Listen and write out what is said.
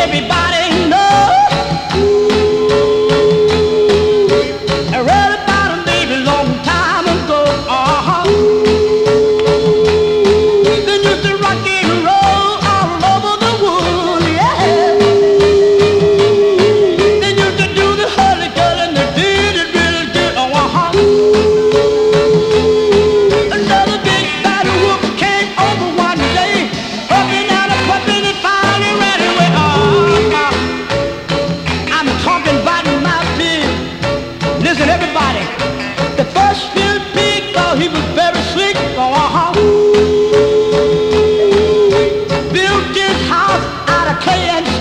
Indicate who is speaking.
Speaker 1: everybody knows. I read about a baby long time ago. They used to rock and roll all over the world, yeah. They used to do the hurdy-gurdy and they did it really good. Another big bad whoop came over one day, pumping out a puppet and finally ran away. I'm talking about my pig. Listen, everybody. The first little pig thought he was very slick. Built his house out of clay and